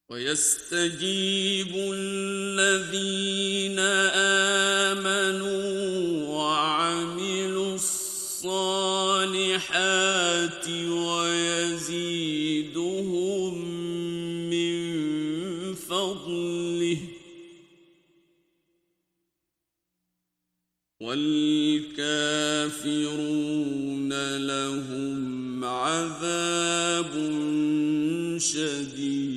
ويستجيب الذين آمنوا وعملوا الصالحات ويزيدهم من فضله، والكافرون لهم عذاب شديد.